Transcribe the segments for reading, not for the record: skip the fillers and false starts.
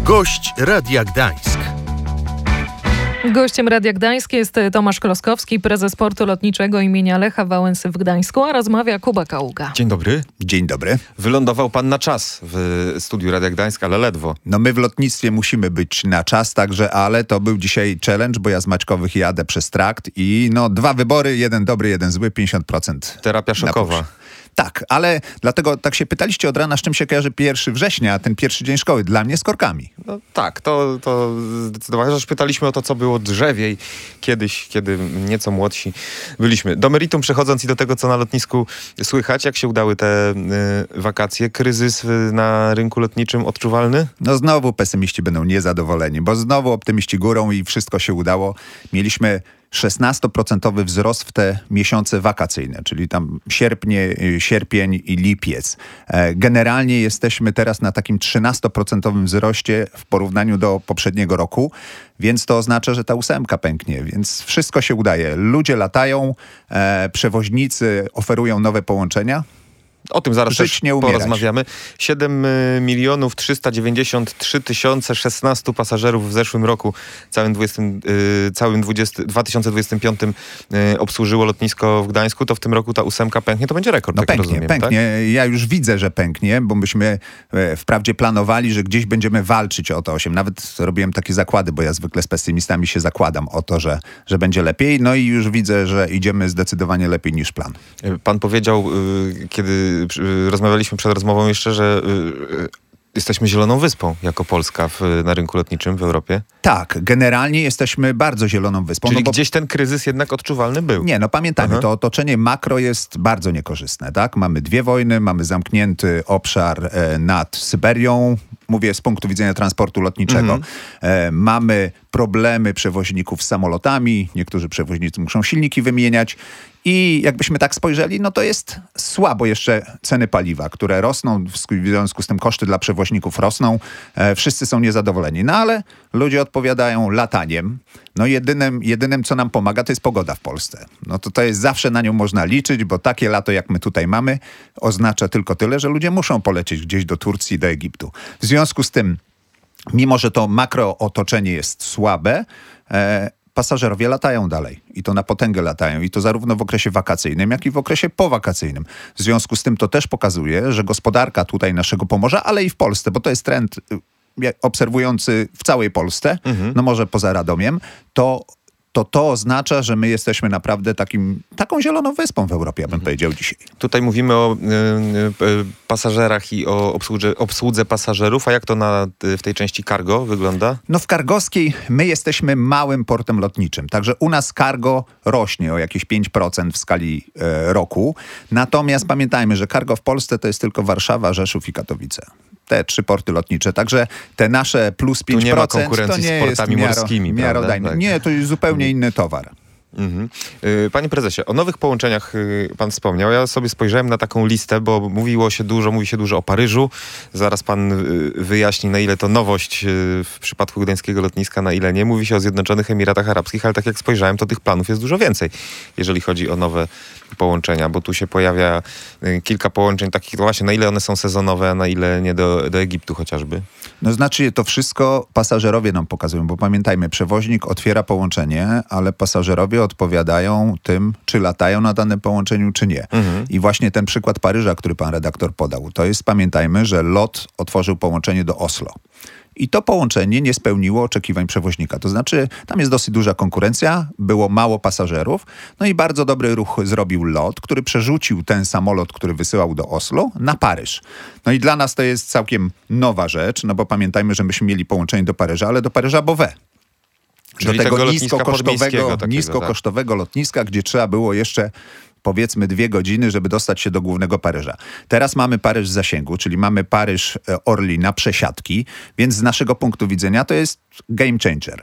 Gość Radia Gdańsk. Gościem Radia Gdańsk jest Tomasz Kloskowski, prezes Portu Lotniczego imienia Lecha Wałęsy w Gdańsku, a rozmawia Kuba Kaługa. Dzień dobry. Dzień dobry. Wylądował pan na czas w studiu Radia Gdańsk, ale ledwo. No my w lotnictwie musimy być na czas, także, ale to był dzisiaj challenge, bo ja z Maćkowych jadę przez trakt i dwa wybory, jeden dobry, jeden zły, 50%. Terapia szokowa. Tak, ale dlatego tak się pytaliście od rana, z czym się kojarzy 1 września, ten pierwszy dzień szkoły. Dla mnie z korkami. No tak, to zdecydowanie. Też pytaliśmy o to, co było drzewiej kiedyś, kiedy nieco młodsi byliśmy. Do meritum przechodząc i do tego, co na lotnisku słychać, jak się udały te wakacje? Kryzys na rynku lotniczym odczuwalny? No znowu pesymiści będą niezadowoleni, bo znowu optymiści górą i wszystko się udało. Mieliśmy 16% wzrost w te miesiące wakacyjne, czyli tam sierpień i lipiec. Generalnie jesteśmy teraz na takim 13% wzroście w porównaniu do poprzedniego roku, więc to oznacza, że ta 8 pęknie, więc wszystko się udaje. Ludzie latają, przewoźnicy oferują nowe połączenia. O tym zaraz też porozmawiamy. 7 393 016 pasażerów w zeszłym roku, całym 2025 obsłużyło lotnisko w Gdańsku. To w tym roku ta 8 pęknie, to będzie rekord. No tak pęknie, rozumiem, pęknie. Tak? Ja już widzę, że pęknie, bo myśmy wprawdzie planowali, że gdzieś będziemy walczyć o to 8. Nawet robiłem takie zakłady, bo ja zwykle z pesymistami się zakładam o to, że będzie lepiej. No i już widzę, że idziemy zdecydowanie lepiej niż plan. Pan powiedział, kiedy rozmawialiśmy przed rozmową jeszcze, że jesteśmy zieloną wyspą jako Polska na rynku lotniczym w Europie. Tak, generalnie jesteśmy bardzo zieloną wyspą. Czyli gdzieś ten kryzys jednak odczuwalny był. Nie, pamiętajmy, to otoczenie makro jest bardzo niekorzystne, tak? Mamy 2 wojny, mamy zamknięty obszar nad Syberią, mówię z punktu widzenia transportu lotniczego. Mamy problemy przewoźników z samolotami, niektórzy przewoźnicy muszą silniki wymieniać i jakbyśmy tak spojrzeli, to jest słabo jeszcze ceny paliwa, które rosną, w związku z tym koszty dla przewoźników rosną, wszyscy są niezadowoleni, ale ludzie odpowiadają lataniem. Jedynym, co nam pomaga, to jest pogoda w Polsce. To jest zawsze na nią można liczyć, bo takie lato, jak my tutaj mamy, oznacza tylko tyle, że ludzie muszą polecieć gdzieś do Turcji, do Egiptu. W związku z tym, mimo że to makrootoczenie jest słabe, pasażerowie latają dalej i to na potęgę latają i to zarówno w okresie wakacyjnym, jak i w okresie powakacyjnym. W związku z tym to też pokazuje, że gospodarka tutaj naszego Pomorza, ale i w Polsce, bo to jest trend obserwujący w całej Polsce, może poza Radomiem, to oznacza, że my jesteśmy naprawdę taką zieloną wyspą w Europie, ja bym powiedział dzisiaj. Tutaj mówimy o pasażerach i o obsłudze pasażerów, a jak to w tej części cargo wygląda? W cargowskiej my jesteśmy małym portem lotniczym, także u nas cargo rośnie o jakieś 5% w skali roku. Natomiast pamiętajmy, że cargo w Polsce to jest tylko Warszawa, Rzeszów i Katowice. Te 3 porty lotnicze. Także te nasze plus 5% tu nie ma konkurencji to nie z portami morskimi, miarodajne. Tak. Nie, to jest zupełnie inny towar. Panie prezesie, o nowych połączeniach pan wspomniał. Ja sobie spojrzałem na taką listę, bo mówi się dużo o Paryżu. Zaraz pan wyjaśni, na ile to nowość w przypadku gdańskiego lotniska, na ile nie. Mówi się o Zjednoczonych Emiratach Arabskich, ale tak jak spojrzałem, to tych planów jest dużo więcej, jeżeli chodzi o nowe połączenia, bo tu się pojawia kilka połączeń takich właśnie, na ile one są sezonowe, a na ile nie do Egiptu chociażby. Znaczy to wszystko pasażerowie nam pokazują, bo pamiętajmy, przewoźnik otwiera połączenie, ale pasażerowie odpowiadają tym, czy latają na danym połączeniu, czy nie. I właśnie ten przykład Paryża, który pan redaktor podał, to jest, pamiętajmy, że LOT otworzył połączenie do Oslo. I to połączenie nie spełniło oczekiwań przewoźnika. To znaczy, tam jest dosyć duża konkurencja, było mało pasażerów, i bardzo dobry ruch zrobił LOT, który przerzucił ten samolot, który wysyłał do Oslo, na Paryż. I dla nas to jest całkiem nowa rzecz, bo pamiętajmy, że myśmy mieli połączenie do Paryża, ale do Paryża Beauvais. Czyli do tego niskokosztowego lotniska, gdzie trzeba było jeszcze powiedzmy 2 godziny, żeby dostać się do głównego Paryża. Teraz mamy Paryż w zasięgu, czyli mamy Paryż Orly na przesiadki, więc z naszego punktu widzenia to jest game changer.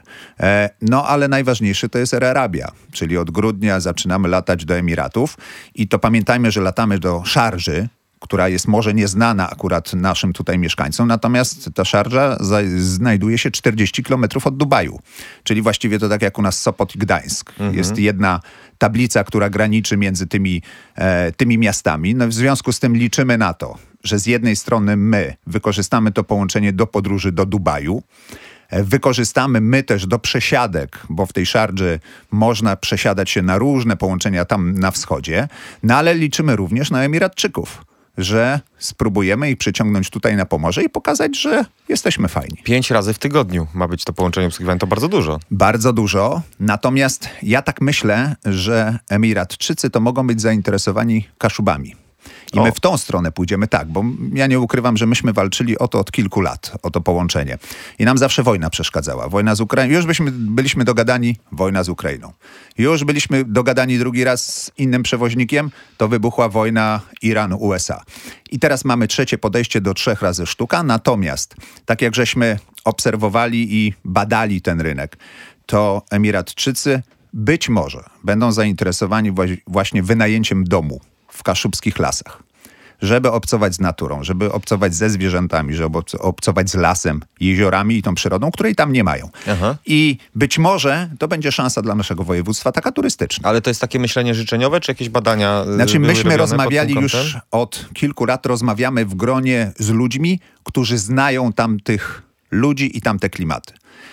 Ale najważniejszy to jest Air Arabia, czyli od grudnia zaczynamy latać do Emiratów i to pamiętajmy, że latamy do Szarży, która jest może nieznana akurat naszym tutaj mieszkańcom, natomiast ta Szarża znajduje się 40 kilometrów od Dubaju, czyli właściwie to tak jak u nas Sopot i Gdańsk. Jest jedna tablica, która graniczy między tymi miastami. W związku z tym liczymy na to, że z jednej strony my wykorzystamy to połączenie do podróży do Dubaju, wykorzystamy my też do przesiadek, bo w tej Szardży można przesiadać się na różne połączenia tam na wschodzie, no ale liczymy również na Emiratczyków, że spróbujemy ich przyciągnąć tutaj na Pomorze i pokazać, że jesteśmy fajni. 5 razy w tygodniu ma być to połączenie obsługiwane, to bardzo dużo. Bardzo dużo, natomiast ja tak myślę, że Emiratczycy to mogą być zainteresowani Kaszubami. I my w tą stronę pójdziemy tak, bo ja nie ukrywam, że myśmy walczyli o to od kilku lat, o to połączenie. I nam zawsze wojna przeszkadzała. Wojna z Ukrainą. Już byliśmy dogadani, wojna z Ukrainą. Już byliśmy dogadani drugi raz z innym przewoźnikiem, to wybuchła wojna Iran-USA. I teraz mamy trzecie podejście do 3 razy sztuka, natomiast tak jak żeśmy obserwowali i badali ten rynek, to Emiratczycy być może będą zainteresowani właśnie wynajęciem domu w kaszubskich lasach, żeby obcować z naturą, żeby obcować ze zwierzętami, żeby obcować z lasem, jeziorami i tą przyrodą, której tam nie mają. Aha. I być może to będzie szansa dla naszego województwa, taka turystyczna. Ale to jest takie myślenie życzeniowe, czy jakieś badania Znaczy były myśmy robione rozmawiali pod tym kątem? już od kilku lat, rozmawiamy w gronie z ludźmi, którzy znają tamtych ludzi i tamte klimaty.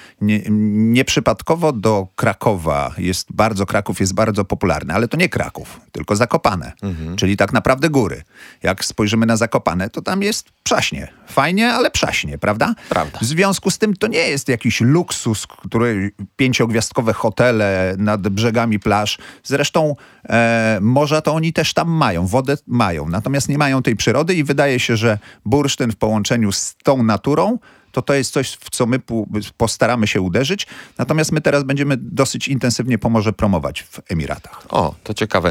Nieprzypadkowo do Krakowa Kraków jest bardzo popularny, ale to nie Kraków, tylko Zakopane, czyli tak naprawdę góry. Jak spojrzymy na Zakopane, to tam jest przaśnie. Fajnie, ale przaśnie, prawda? Prawda. W związku z tym to nie jest jakiś luksus, 5-gwiazdkowe hotele nad brzegami plaż. Zresztą morza to oni też tam mają, wodę mają, natomiast nie mają tej przyrody i wydaje się, że bursztyn w połączeniu z tą naturą to jest coś, w co my postaramy się uderzyć. Natomiast my teraz będziemy dosyć intensywnie Pomorze promować w Emiratach. O, to ciekawe.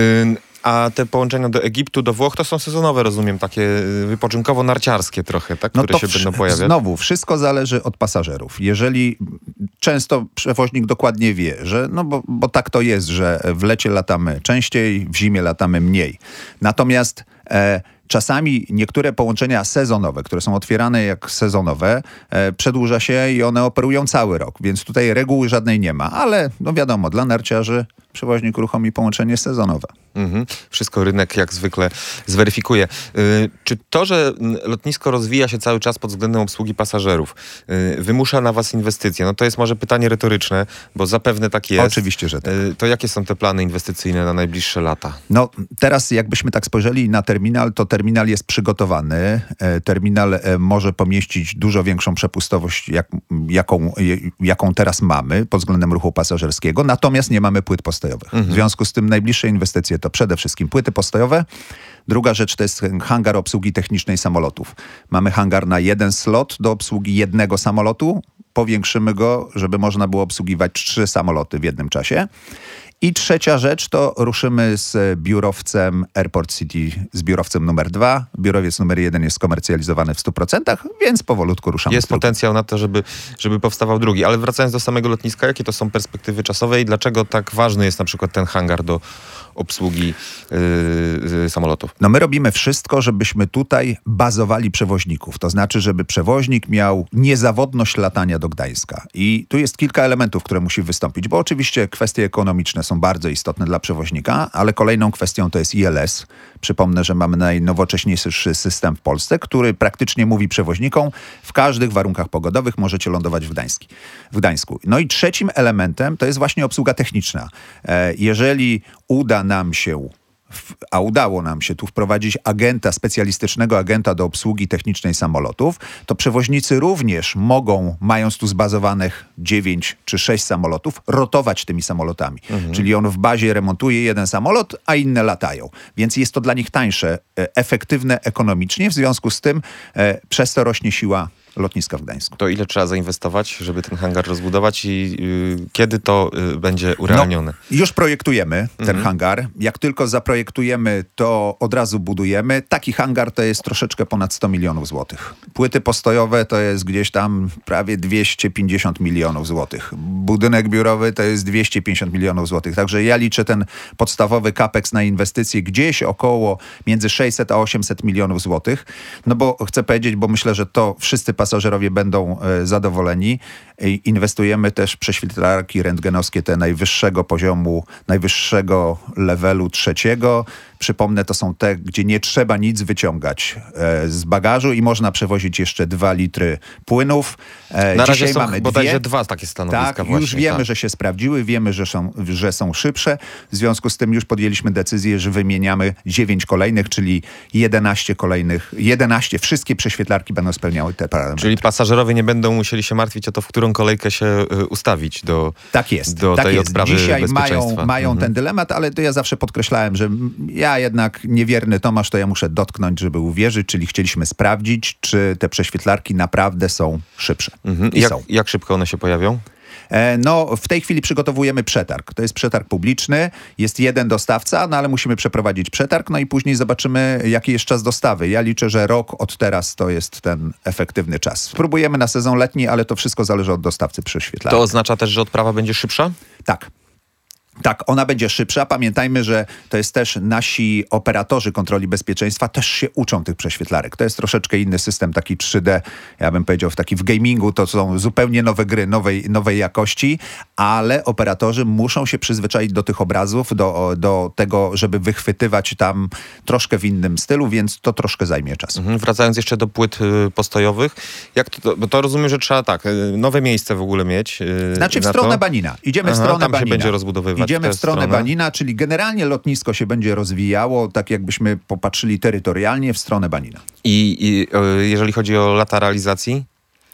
A te połączenia do Egiptu, do Włoch to są sezonowe, rozumiem, takie wypoczynkowo-narciarskie trochę, tak? Które się będą pojawiać. Znowu, wszystko zależy od pasażerów. Jeżeli często przewoźnik dokładnie wie, że bo tak to jest, że w lecie latamy częściej, w zimie latamy mniej. Natomiast czasami niektóre połączenia sezonowe, które są otwierane jak sezonowe, przedłuża się i one operują cały rok, więc tutaj reguły żadnej nie ma, ale wiadomo, dla narciarzy przewoźnik uruchomi połączenie sezonowe. Wszystko rynek jak zwykle zweryfikuje. Czy to, że lotnisko rozwija się cały czas pod względem obsługi pasażerów, wymusza na was inwestycje? No to jest może pytanie retoryczne, bo zapewne tak jest. Oczywiście, że tak. To jakie są te plany inwestycyjne na najbliższe lata? No teraz jakbyśmy tak spojrzeli na terminal, to terminal jest przygotowany. Terminal może pomieścić dużo większą przepustowość, jaką teraz mamy pod względem ruchu pasażerskiego, natomiast nie mamy płyt postojowych. W związku z tym najbliższe inwestycje to przede wszystkim płyty postojowe. Druga rzecz to jest hangar obsługi technicznej samolotów. Mamy hangar na 1 slot do obsługi jednego samolotu. Powiększymy go, żeby można było obsługiwać 3 samoloty w jednym czasie. I trzecia rzecz to ruszymy z biurowcem Airport City, z biurowcem numer 2. Biurowiec numer 1 jest skomercjalizowany w 100%, więc powolutku ruszamy. Jest potencjał na to, żeby powstawał drugi. Ale wracając do samego lotniska, jakie to są perspektywy czasowe i dlaczego tak ważny jest na przykład ten hangar do obsługi samolotów? No my robimy wszystko, żebyśmy tutaj bazowali przewoźników. To znaczy, żeby przewoźnik miał niezawodność latania do Gdańska. I tu jest kilka elementów, które musi wystąpić, bo oczywiście kwestie ekonomiczne są bardzo istotne dla przewoźnika, ale kolejną kwestią to jest ILS. Przypomnę, że mamy najnowocześniejszy system w Polsce, który praktycznie mówi przewoźnikom, w każdych warunkach pogodowych możecie lądować w Gdańsku. No i trzecim elementem to jest właśnie obsługa techniczna. Jeżeli udało nam się tu wprowadzić specjalistycznego agenta do obsługi technicznej samolotów, to przewoźnicy również mogą, mając tu zbazowanych 9 czy 6 samolotów, rotować tymi samolotami. Czyli on w bazie remontuje jeden samolot, a inne latają. Więc jest to dla nich tańsze, efektywne ekonomicznie, w związku z tym przez to rośnie siła lotniska w Gdańsku. To ile trzeba zainwestować, żeby ten hangar rozbudować i kiedy to będzie urealnione? No, już projektujemy ten hangar. Jak tylko zaprojektujemy, to od razu budujemy. Taki hangar to jest troszeczkę ponad 100 milionów złotych. Płyty postojowe to jest gdzieś tam prawie 250 milionów złotych. Budynek biurowy to jest 250 milionów złotych. Także ja liczę ten podstawowy capex na inwestycje gdzieś około między 600 a 800 milionów złotych. No bo chcę powiedzieć, bo myślę, że to wszyscy pasażerowie będą zadowoleni. Inwestujemy też w prześwitlarki rentgenowskie te najwyższego poziomu, najwyższego levelu 3. Przypomnę, to są te, gdzie nie trzeba nic wyciągać z bagażu i można przewozić jeszcze 2 litry płynów. Na razie Dzisiaj są mamy bodajże 2. dwa takie stanowiska Tak, właśnie. już wiemy, że się sprawdziły, wiemy, że są szybsze. W związku z tym już podjęliśmy decyzję, że wymieniamy 9 kolejnych, czyli 11 kolejnych. 11, wszystkie prześwietlarki będą spełniały te parametry. Czyli pasażerowie nie będą musieli się martwić o to, w którą kolejkę się ustawić do, tak jest, do tak tej jest. odprawy Dzisiaj bezpieczeństwa. mają ten dylemat, ale to ja zawsze podkreślałem, że ja jednak niewierny Tomasz, to ja muszę dotknąć, żeby uwierzyć, czyli chcieliśmy sprawdzić, czy te prześwietlarki naprawdę są szybsze. I są. Jak szybko one się pojawią? No, w tej chwili przygotowujemy przetarg. To jest przetarg publiczny, jest jeden dostawca, no ale musimy przeprowadzić przetarg, no i później zobaczymy, jaki jest czas dostawy. Ja liczę, że rok od teraz to jest ten efektywny czas. Spróbujemy na sezon letni, ale to wszystko zależy od dostawcy prześwietlarki. To oznacza też, że odprawa będzie szybsza? Tak. Tak, ona będzie szybsza. Pamiętajmy, że to jest też nasi operatorzy kontroli bezpieczeństwa też się uczą tych prześwietlarek. To jest troszeczkę inny system, taki 3D, ja bym powiedział, w gamingu to są zupełnie nowe gry, nowej jakości, ale operatorzy muszą się przyzwyczaić do tych obrazów, do tego, żeby wychwytywać tam troszkę w innym stylu, więc to troszkę zajmie czas. Wracając jeszcze do płyt postojowych, bo to rozumiem, że trzeba nowe miejsce w ogóle mieć. Znaczy w stronę Banina. Idziemy w stronę tam Banina. się będzie rozbudowywać. Idziemy w stronę Banina, czyli generalnie lotnisko się będzie rozwijało, tak jakbyśmy popatrzyli terytorialnie w stronę Banina. I jeżeli chodzi o lata realizacji?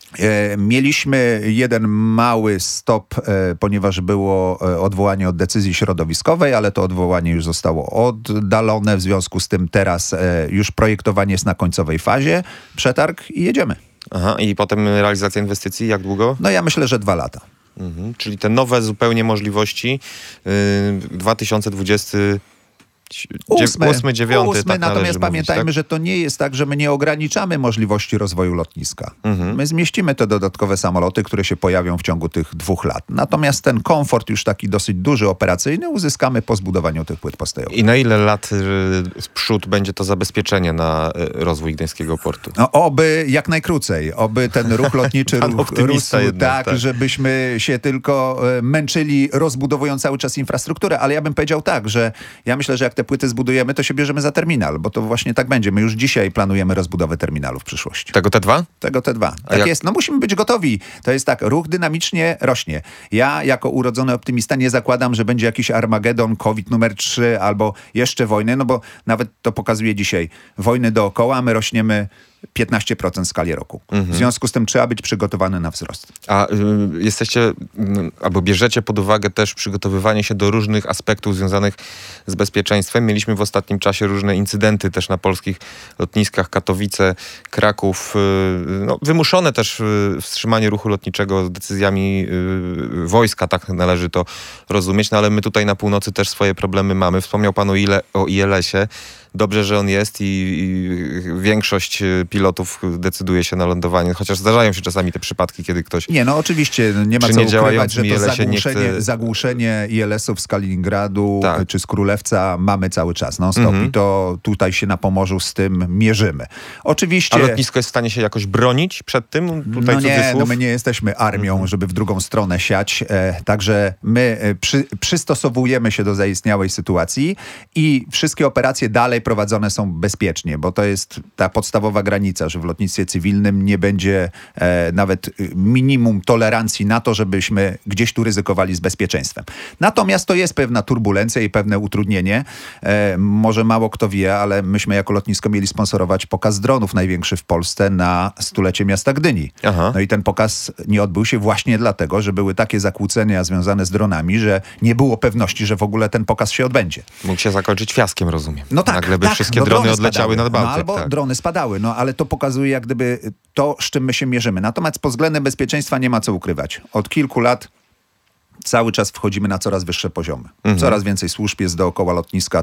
Mieliśmy jeden mały stop, ponieważ było odwołanie od decyzji środowiskowej, ale to odwołanie już zostało oddalone, w związku z tym teraz już projektowanie jest na końcowej fazie, przetarg i jedziemy. Aha, i potem realizacja inwestycji, jak długo? No ja myślę, że 2 lata. Czyli te nowe zupełnie możliwości 2028, 9. Tak, natomiast pamiętajmy, mówić, tak? że to nie jest tak, że my nie ograniczamy możliwości rozwoju lotniska. My zmieścimy te dodatkowe samoloty, które się pojawią w ciągu tych 2 lat. Natomiast ten komfort już taki dosyć duży, operacyjny uzyskamy po zbudowaniu tych płyt postojowych. I na ile lat w przód będzie to zabezpieczenie na rozwój Gdańskiego portu? No, oby jak najkrócej. Oby ten ruch lotniczy rósł jednak, tak, żebyśmy się tylko męczyli, rozbudowując cały czas infrastrukturę. Ale ja bym powiedział tak, że ja myślę, że jak te płyty zbudujemy, to się bierzemy za terminal, bo to właśnie tak będzie. My już dzisiaj planujemy rozbudowę terminalu w przyszłości. Tego T2? Tego T2. Tak jest. No musimy być gotowi. To jest tak, ruch dynamicznie rośnie. Ja jako urodzony optymista nie zakładam, że będzie jakiś Armagedon, COVID numer 3 albo jeszcze wojny, no bo nawet to pokazuje dzisiaj. Wojny dookoła, a my rośniemy 15% w skali roku. W związku z tym trzeba być przygotowany na wzrost. A jesteście, albo bierzecie pod uwagę też przygotowywanie się do różnych aspektów związanych z bezpieczeństwem. Mieliśmy w ostatnim czasie różne incydenty też na polskich lotniskach, Katowice, Kraków, wymuszone też wstrzymanie ruchu lotniczego decyzjami wojska, tak należy to rozumieć, no ale my tutaj na północy też swoje problemy mamy. Wspomniał pan o ILS-ie. Dobrze, że on jest i większość pilotów decyduje się na lądowanie, chociaż zdarzają się czasami te przypadki, kiedy ktoś... Nie, no oczywiście, nie ma co ukrywać, że to zagłuszenie ILS-ów z Kaliningradu czy z Królewca mamy cały czas, non-stop. I to tutaj się na Pomorzu z tym mierzymy. Oczywiście... A lotnisko jest w stanie się jakoś bronić przed tym? Tutaj my nie jesteśmy armią, żeby w drugą stronę siać, także my przystosowujemy się do zaistniałej sytuacji i wszystkie operacje dalej prowadzone są bezpiecznie, bo to jest ta podstawowa granica, że w lotnictwie cywilnym nie będzie nawet minimum tolerancji na to, żebyśmy gdzieś tu ryzykowali z bezpieczeństwem. Natomiast to jest pewna turbulencja i pewne utrudnienie. Może mało kto wie, ale myśmy jako lotnisko mieli sponsorować pokaz dronów największy w Polsce na 100-lecie miasta Gdyni. Aha. No i ten pokaz nie odbył się właśnie dlatego, że były takie zakłócenia związane z dronami, że nie było pewności, że w ogóle ten pokaz się odbędzie. Mógł się zakończyć fiaskiem, rozumiem. No tak. Nagle by wszystkie drony odleciały nad Bałtyk. Albo drony spadały, ale to pokazuje jak gdyby to, z czym my się mierzymy. Natomiast pod względem bezpieczeństwa nie ma co ukrywać. Od kilku lat cały czas wchodzimy na coraz wyższe poziomy. Coraz więcej służb jest dookoła lotniska,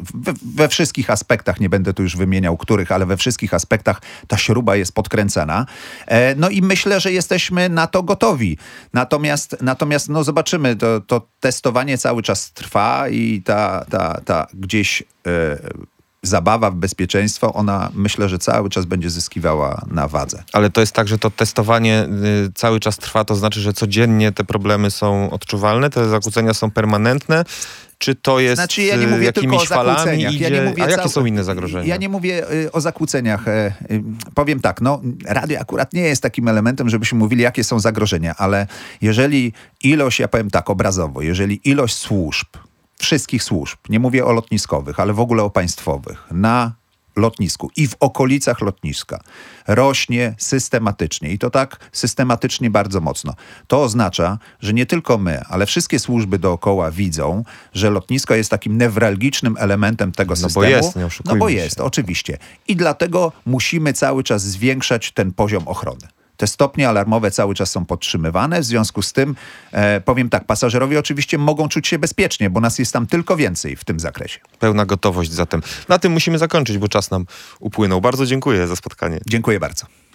we wszystkich aspektach, nie będę tu już wymieniał których, ale we wszystkich aspektach ta śruba jest podkręcana. No i myślę, że jesteśmy na to gotowi. Natomiast zobaczymy, to testowanie cały czas trwa i ta gdzieś zabawa w bezpieczeństwo, ona myślę, że cały czas będzie zyskiwała na wadze. Ale to jest tak, że to testowanie cały czas trwa, to znaczy, że codziennie te problemy są odczuwalne, te zakłócenia są permanentne? Czy to jest ja nie mówię jakimiś tylko o falami zakłóceniach. idzie? A jakie są inne zagrożenia? Ja nie mówię o zakłóceniach. Powiem tak, radio akurat nie jest takim elementem, żebyśmy mówili, jakie są zagrożenia, ale jeżeli ilość, ja powiem tak obrazowo, jeżeli ilość służb, wszystkich służb, nie mówię o lotniskowych, ale w ogóle o państwowych, na lotnisku i w okolicach lotniska rośnie systematycznie i to tak systematycznie bardzo mocno. To oznacza, że nie tylko my, ale wszystkie służby dookoła widzą, że lotnisko jest takim newralgicznym elementem tego systemu. Bo jest, nie oszukujmy bo się. jest, oczywiście. I dlatego musimy cały czas zwiększać ten poziom ochrony. Te stopnie alarmowe cały czas są podtrzymywane, w związku z tym, powiem tak, pasażerowie oczywiście mogą czuć się bezpiecznie, bo nas jest tam tylko więcej w tym zakresie. Pełna gotowość zatem. Na tym musimy zakończyć, bo czas nam upłynął. Bardzo dziękuję za spotkanie. Dziękuję bardzo.